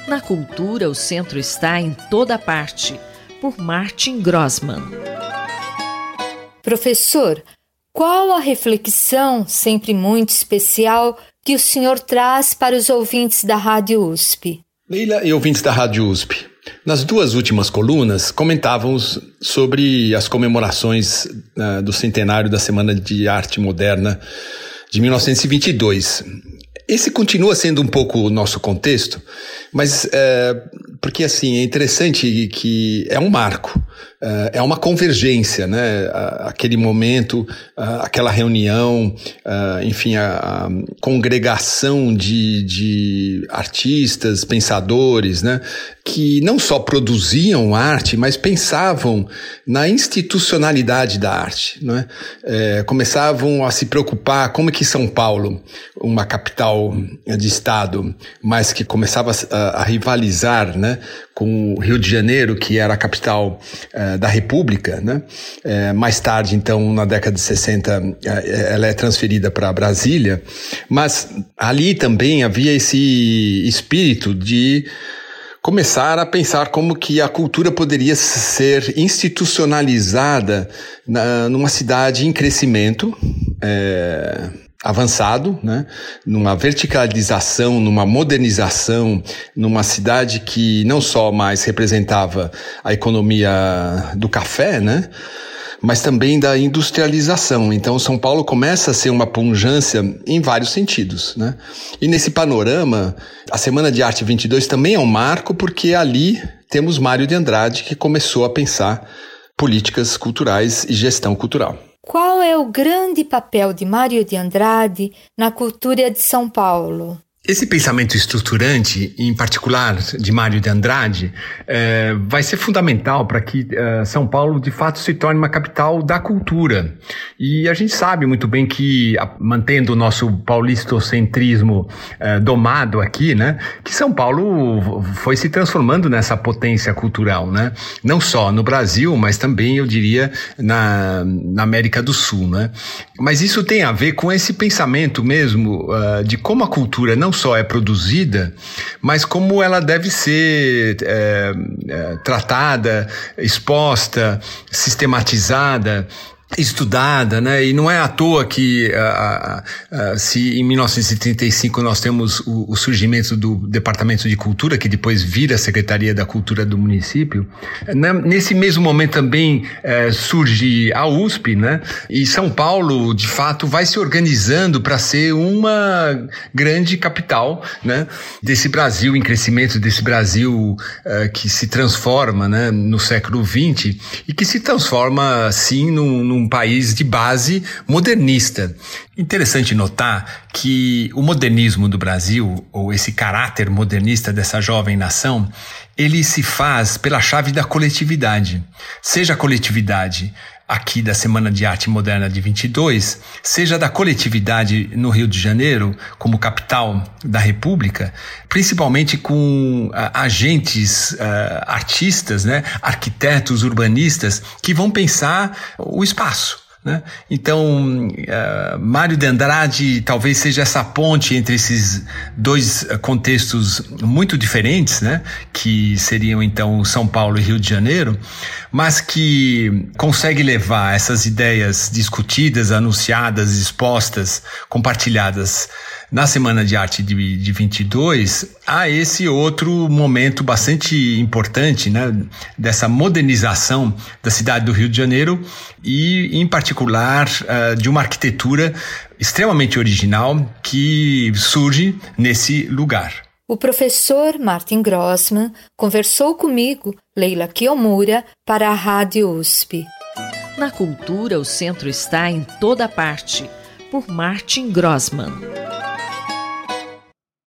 Na cultura, o centro está em toda parte, por Martin Grossmann. Professor, qual a reflexão, sempre muito especial, que o senhor traz para os ouvintes da Rádio USP? Leila e ouvintes da Rádio USP, nas duas últimas colunas comentávamos sobre as comemorações do centenário da Semana de Arte Moderna de 1922. Esse continua sendo um pouco o nosso contexto, mas porque assim, é interessante que é um marco, é uma convergência, né? Aquele momento, aquela reunião, enfim, a congregação de artistas, pensadores, né? Que não só produziam arte, mas pensavam na institucionalidade da arte, né? Começavam a se preocupar como é que São Paulo, uma capital de estado, mas que começava a rivalizar, né, com o Rio de Janeiro, que era a capital da República, né? Mais tarde, então, na década de 60, ela é transferida para Brasília, mas ali também havia esse espírito de começar a pensar como que a cultura poderia ser institucionalizada numa cidade em crescimento, avançado, né? Numa verticalização, numa modernização, numa cidade que não só mais representava a economia do café, né? Mas também da industrialização. Então, São Paulo começa a ser uma pungência em vários sentidos, né? E nesse panorama, a Semana de Arte 22 também é um marco, porque ali temos Mário de Andrade, que começou a pensar políticas culturais e gestão cultural. Qual é o grande papel de Mário de Andrade na cultura de São Paulo? Esse pensamento estruturante, em particular de Mário de Andrade, vai ser fundamental para que São Paulo, de fato, se torne uma capital da cultura. E a gente sabe muito bem que, mantendo o nosso paulistocentrismo domado aqui, né, que São Paulo foi se transformando nessa potência cultural, né? Não só no Brasil, mas também, eu diria, na América do Sul, né? Mas isso tem a ver com esse pensamento mesmo de como a cultura não só é produzida, mas como ela deve ser tratada, exposta, sistematizada, estudada, né? E não é à toa que se em 1935 nós temos o surgimento do Departamento de Cultura, que depois vira a Secretaria da Cultura do município, né? Nesse mesmo momento também surge a USP, né? E São Paulo, de fato, vai se organizando para ser uma grande capital, né? Desse Brasil em crescimento, desse Brasil que se transforma, né? No século XX e que se transforma, sim, num país de base modernista. Interessante notar que o modernismo do Brasil, ou esse caráter modernista dessa jovem nação, ele se faz pela chave da coletividade. Seja a coletividade aqui da Semana de Arte Moderna de 22, seja da coletividade no Rio de Janeiro, como capital da República, principalmente com agentes, artistas, né, arquitetos, urbanistas, que vão pensar o espaço, né? Então, Mário de Andrade talvez seja essa ponte entre esses dois contextos muito diferentes, né? Que seriam então São Paulo e Rio de Janeiro, mas que consegue levar essas ideias discutidas, anunciadas, expostas, compartilhadas na Semana de Arte de 22 a esse outro momento bastante importante, né, dessa modernização da cidade do Rio de Janeiro e, em particular, de uma arquitetura extremamente original que surge nesse lugar. O professor Martin Grossmann conversou comigo, Leila Kiyomura, para a Rádio USP. Na cultura, o centro está em toda parte, por Martin Grossmann.